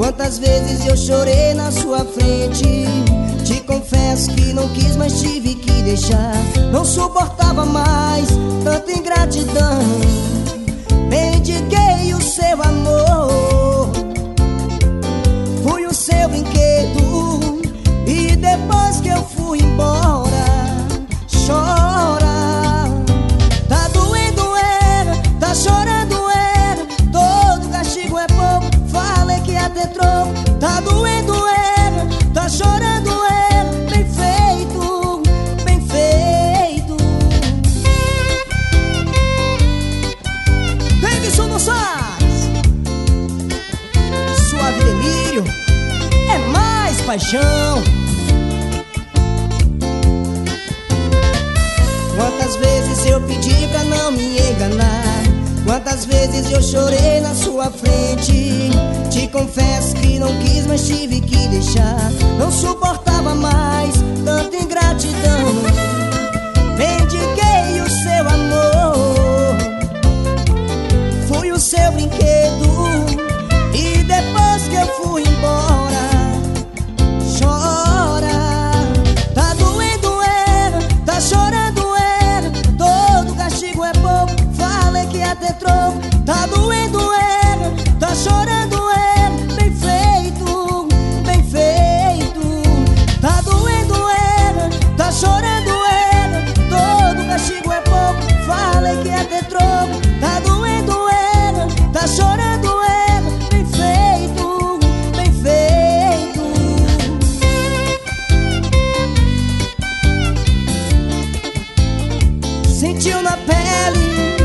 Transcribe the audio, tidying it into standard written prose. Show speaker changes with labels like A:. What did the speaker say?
A: Quantas vezes eu chorei na sua frente. Te confesso que não quis, mas tive que deixar. Não suportava mais tanta ingratidão. Mendiguei o seu amor, fui o seu brinquedo. E depois que eu fui embora, chora. Tá doendo, tá chorando, todo castigo é pouco. Falei que ia ter troco. Tá doendo, tá chorando, bem feito, bem feito. Davidson Gonçalves, Suave Delírio é mais paixão. Quantas vezes eu pedi pra não me enganar, quantas vezes eu chorei na sua frente. Te confesso que não quis, mas tive que deixar. Não suportava mais tanta ingratidão. Mendiguei o seu amor, fui o seu brinquedo. E depois que eu fui embora, chora. Tá doendo, tá chorando, todo castigo é pouco. Falei que ia ter troco. Tá doendo, tá chorando, bem feito, bem feito. Tá doendo, tá chorando, todo castigo é pouco. Falei que ia ter troco. Tá doendo, tá chorando, bem feito, bem feito. Sentiu na pele